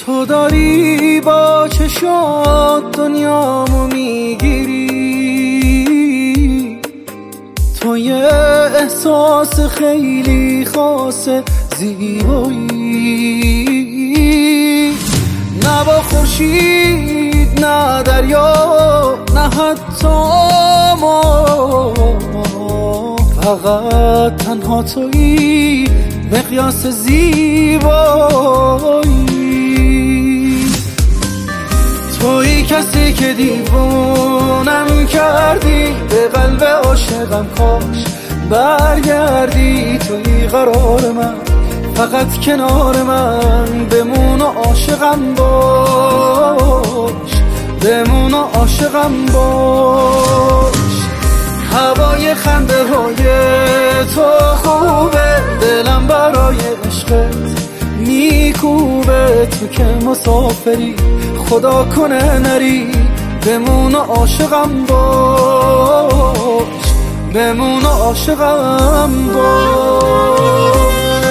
تو داری با چشات دنیامو میگیری، تو یه احساس خیلی خاصه زیبایی، نه با خورشید نه دریا نه حتی ما، فقط تنها تویی مقیاس زیبایی. تویی کسی که دیوونم کردی، به قلب عاشقم کاش برگردی. تویی قرار من، فقط کنار من بمون و عاشقم باش، بمون و عاشقم باش. هوای خنده های تو خوبه، دلم برای عشقت میکوبه. تو که مسافری خدا کنه نری، بمون و عاشقم باش، بمون و عاشقم باش.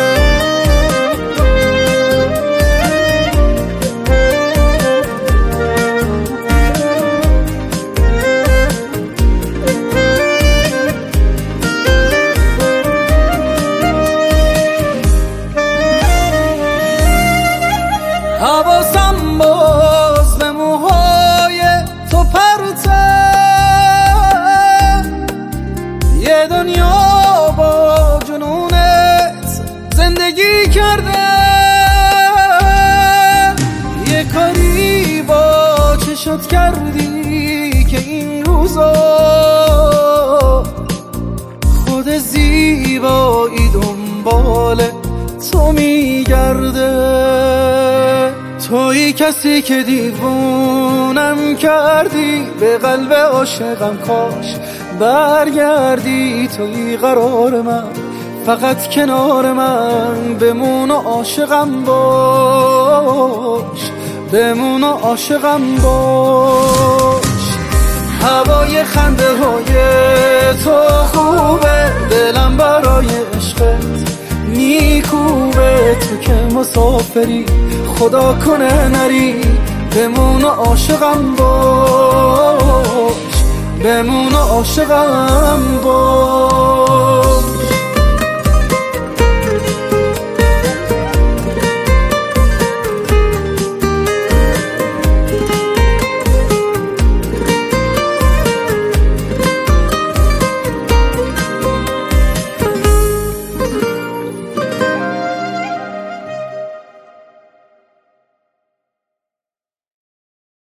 حواسم باز به موهای تو پرته، یه دنیا با جنونت زندگی کرده، یه کاری با چشات کردی که این روزا خود زیبایی دنبال تو میگرده. تویی کسی که دیوونم کردی، به قلب عاشقم کاش برگردی. تویی قرار من، فقط کنار من بمون و عاشقم باش، بمون و عاشقم باش. هوای خنده های تو خوبه، دلم برای عشقت میکوبه. تو که مسافری خدا کنه نری، بمون و عاشقم باش، بمون و عاشقم باش.